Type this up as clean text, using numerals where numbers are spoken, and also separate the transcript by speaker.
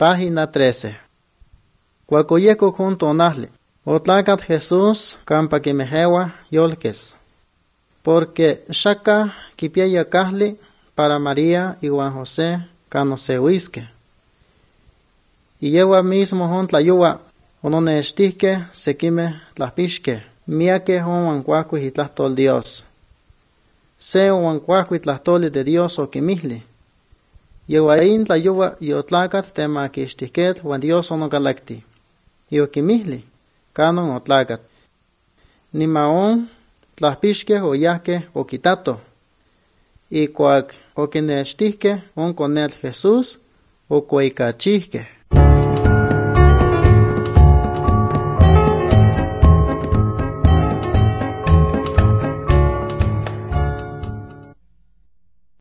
Speaker 1: Página 13. Cuacoyeco junto nahli. Otlacat Jesús campa quimejewa yolques. Porque shaka kipiaya kahli para María y Juan José canosehuisque. Y yewa mismo hon tlayuwa ononestihque sequime tlaspixque. Miaque hon wancuacuis itlahtol Dios. Se wancuacuis tlahtoli de Dios o quimihli. Yewain tlayuwa yotlacat temaquistihquet wan Dios onogalacti. Yoquimihli canon otlacat. Nimaon tlaspixque oyahque oquitato. Y cuac oquinestihque on conel Jesús o cueicachihque.